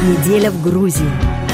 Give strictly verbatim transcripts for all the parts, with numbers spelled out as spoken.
Неделя в Грузии.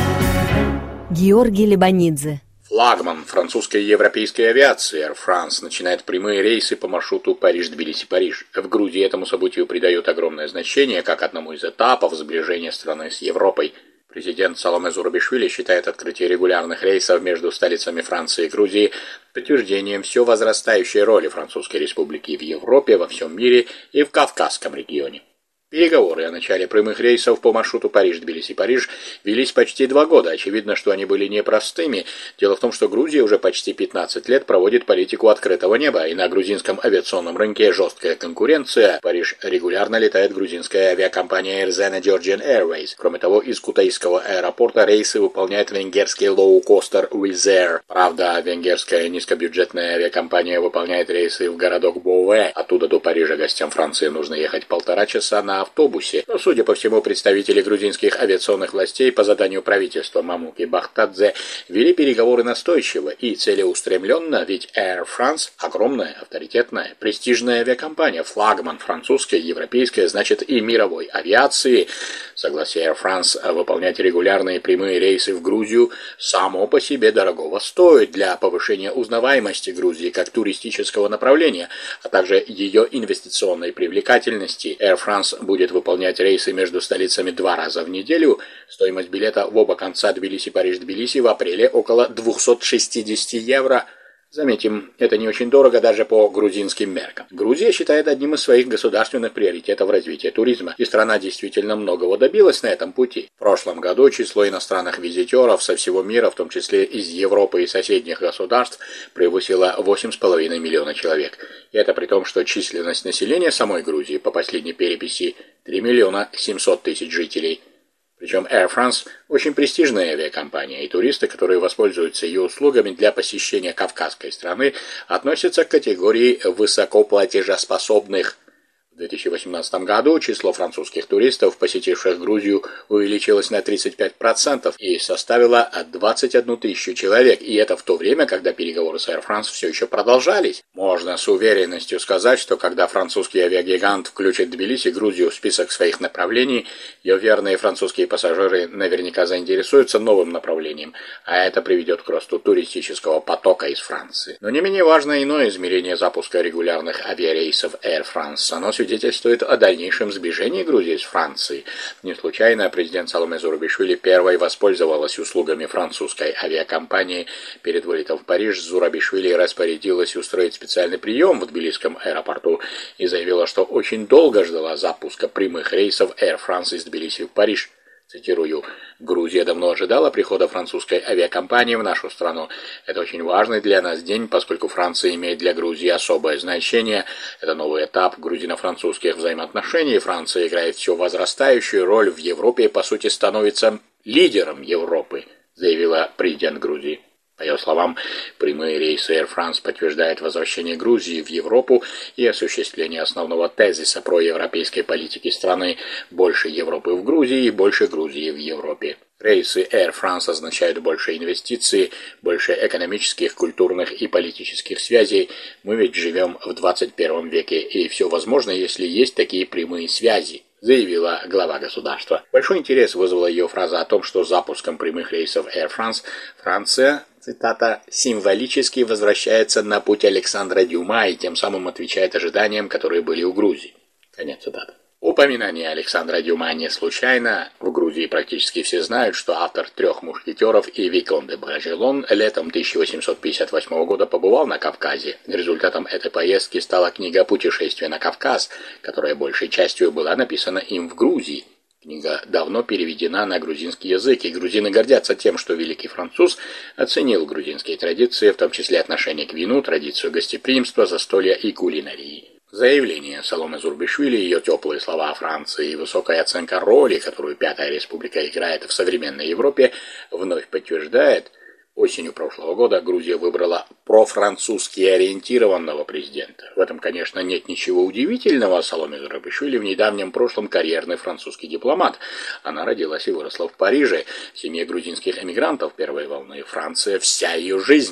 Георгий Лебанидзе. Флагман французской и европейской авиации Air France начинает прямые рейсы по маршруту Париж-Тбилиси-Париж. В Грузии этому событию придает огромное значение, как одному из этапов сближения страны с Европой. Президент Саломе Зурабишвили считает открытие регулярных рейсов между столицами Франции и Грузии подтверждением все возрастающей роли Французской Республики в Европе, во всем мире и в Кавказском регионе. Переговоры о начале прямых рейсов по маршруту Париж-Тбилиси-Париж велись почти два года. Очевидно, что они были непростыми. Дело в том, что Грузия уже почти пятнадцать лет проводит политику открытого неба, и на грузинском авиационном рынке жесткая конкуренция. В Париж регулярно летает грузинская авиакомпания Air Georgian Airways. Кроме того, из Кутаисского аэропорта рейсы выполняет венгерский лоукостер Wizz Air. Правда, венгерская низкобюджетная авиакомпания выполняет рейсы в городок Бове. Оттуда до Парижа гостям Франции нужно ехать полтора часа на автобусе. Но, судя по всему, представители грузинских авиационных властей по заданию правительства Мамуки Бахтадзе вели переговоры настойчиво и целеустремленно, ведь Air France – огромная, авторитетная, престижная авиакомпания, флагман французской, европейской, значит и мировой авиации. Согласие Air France выполнять регулярные прямые рейсы в Грузию само по себе дорогого стоит для повышения узнаваемости Грузии как туристического направления, а также ее инвестиционной привлекательности. Air France будет выполнять рейсы между столицами два раза в неделю. Стоимость билета в оба конца Тбилиси-Париж-Тбилиси в апреле около двести шестьдесят евро. Заметим, это не очень дорого даже по грузинским меркам. Грузия считает одним из своих государственных приоритетов развития туризма, и страна действительно многого добилась на этом пути. В прошлом году число иностранных визитеров со всего мира, в том числе из Европы и соседних государств, превысило восемь с половиной миллиона человек. И это при том, что численность населения самой Грузии по последней переписи три миллиона семьсот тысяч жителей. Причем Air France очень престижная авиакомпания, и туристы, которые воспользуются ее услугами для посещения кавказской страны, относятся к категории высокоплатежеспособных. В две тысячи восемнадцатом году число французских туристов, посетивших Грузию, увеличилось на тридцать пять процентов и составило двадцать одну тысячу человек, и это в то время, когда переговоры с Air France все еще продолжались. Можно с уверенностью сказать, что когда французский авиагигант включит Тбилиси, Грузию в список своих направлений, ее верные французские пассажиры наверняка заинтересуются новым направлением, а это приведет к росту туристического потока из Франции. Но не менее важно иное измерение запуска регулярных авиарейсов Air France. Оно свидетельствует о дальнейшем сближении Грузии с Францией. Не случайно президент Саломе Зурабишвили первой воспользовалась услугами французской авиакомпании. Перед вылетом в Париж Зурабишвили распорядилась устроить специальный прием в Тбилисском аэропорту и заявила, что очень долго ждала запуска прямых рейсов Air France из Тбилиси в Париж. Цитирую: «Грузия давно ожидала прихода французской авиакомпании в нашу страну. Это очень важный для нас день, поскольку Франция имеет для Грузии особое значение. Это новый этап грузино-французских взаимоотношений. Франция играет все возрастающую роль в Европе и, по сути, становится лидером Европы», заявила президент Грузии. По ее словам, прямые рейсы Air France подтверждают возвращение Грузии в Европу и осуществление основного тезиса проевропейской политики страны: больше Европы в Грузии и больше Грузии в Европе. Рейсы Air France означают больше инвестиций, больше экономических, культурных и политических связей. Мы ведь живем в двадцать первом веке, и все возможно, если есть такие прямые связи, заявила глава государства. Большой интерес вызвала ее фраза о том, что запуском прямых рейсов Air France Франция, цитата, «символически возвращается на путь Александра Дюма и тем самым отвечает ожиданиям, которые были у Грузии». Конец цитаты. Упоминание Александра Дюма не случайно. В Грузии практически все знают, что автор «Трех мушкетеров» и Викон де Брожелон летом тысяча восемьсот пятьдесят восьмого года побывал на Кавказе. Результатом этой поездки стала книга «Путешествие на Кавказ», которая большей частью была написана им в Грузии. Книга давно переведена на грузинский язык, и грузины гордятся тем, что великий француз оценил грузинские традиции, в том числе отношение к вину, традицию гостеприимства, застолья и кулинарии. Заявление Саломе Зурабишвили, ее теплые слова о Франции и высокая оценка роли, которую Пятая Республика играет в современной Европе, вновь подтверждает: осенью прошлого года Грузия выбрала профранцузски ориентированного президента. В этом, конечно, нет ничего удивительного. Саломе Зурабишвили в недавнем прошлом карьерный французский дипломат. Она родилась и выросла в Париже. В семье грузинских эмигрантов первой волны. Франция — вся ее жизнь.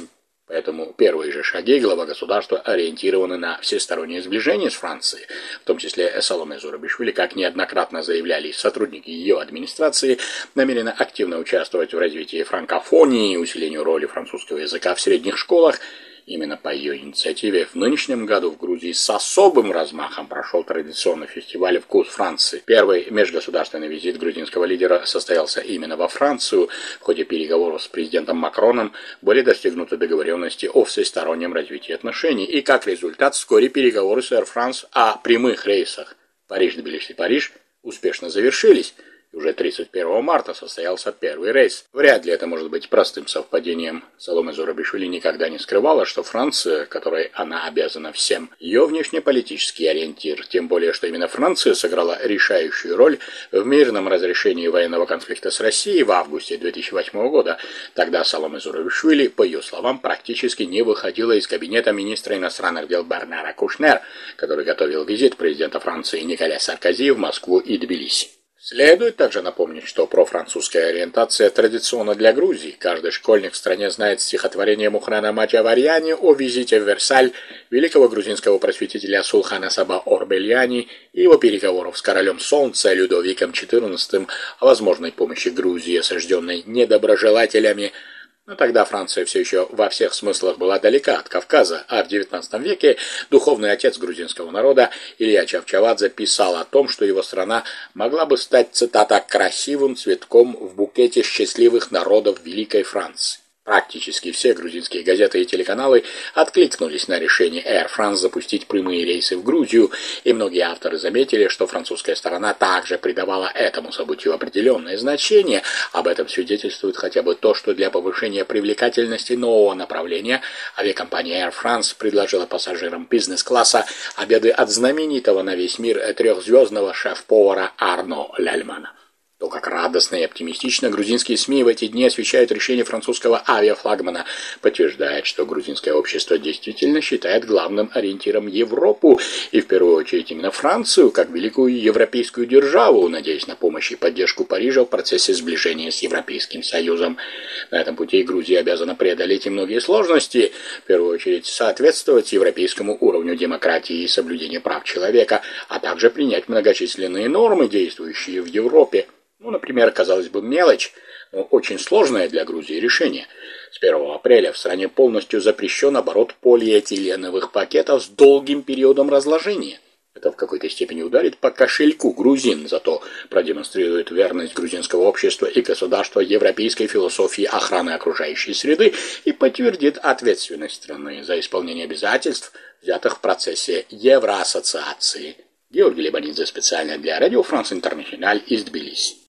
Поэтому первые же шаги глава государства ориентированы на всестороннее сближение с Францией, в том числе Саломе Зурабишвили, как неоднократно заявляли сотрудники ее администрации, намерена активно участвовать в развитии франкофонии и усилению роли французского языка в средних школах. Именно по ее инициативе в нынешнем году в Грузии с особым размахом прошел традиционный фестиваль «Вкус Франции». Первый межгосударственный визит грузинского лидера состоялся именно во Францию. В ходе переговоров с президентом Макроном были достигнуты договоренности о всестороннем развитии отношений. И как результат, вскоре переговоры с Air France о прямых рейсах Париж-Тбилиси-Париж успешно завершились. Уже тридцать первого марта состоялся первый рейс. Вряд ли это может быть простым совпадением. Саломе Зурабишвили никогда не скрывала, что Франция, которой она обязана всем, ее внешнеполитический ориентир. Тем более, что именно Франция сыграла решающую роль в мирном разрешении военного конфликта с Россией в августе две тысячи восьмого года. Тогда Саломе Зурабишвили, по ее словам, практически не выходила из кабинета министра иностранных дел Бернара Кушнера, который готовил визит президента Франции Николя Саркози в Москву и Тбилиси. Следует также напомнить, что профранцузская ориентация традиционна для Грузии. Каждый школьник в стране знает стихотворение Мухрана Мачаварьяни о визите в Версаль великого грузинского просветителя Сулхана Саба Орбельяни и его переговоров с королем Солнца Людовиком четырнадцатым о возможной помощи Грузии, осажденной недоброжелателями. Но тогда Франция все еще во всех смыслах была далека от Кавказа, а в девятнадцатом веке духовный отец грузинского народа Илья Чавчавадзе писал о том, что его страна могла бы стать, цитата, «красивым цветком в букете счастливых народов Великой Франции». Практически все грузинские газеты и телеканалы откликнулись на решение Air France запустить прямые рейсы в Грузию, и многие авторы заметили, что французская сторона также придавала этому событию определенное значение. Об этом свидетельствует хотя бы то, что для повышения привлекательности нового направления авиакомпания Air France предложила пассажирам бизнес-класса обеды от знаменитого на весь мир трехзвездного шеф-повара Арно Ляльмана. То, как радостно и оптимистично грузинские СМИ в эти дни освещают решение французского авиафлагмана, подтверждает, что грузинское общество действительно считает главным ориентиром Европу, и в первую очередь именно Францию, как великую европейскую державу, надеясь на помощь и поддержку Парижа в процессе сближения с Европейским Союзом. На этом пути Грузия обязана преодолеть и многие сложности, в первую очередь соответствовать европейскому уровню демократии и соблюдения прав человека, а также принять многочисленные нормы, действующие в Европе. Ну, например, казалось бы, мелочь, но очень сложное для Грузии решение. С первого апреля в стране полностью запрещен оборот полиэтиленовых пакетов с долгим периодом разложения. Это в какой-то степени ударит по кошельку грузин, зато продемонстрирует верность грузинского общества и государства европейской философии охраны окружающей среды и подтвердит ответственность страны за исполнение обязательств, взятых в процессе евроассоциации. Георгий Лебанидзе специально для Радио Франс Интернациональ из Тбилиси.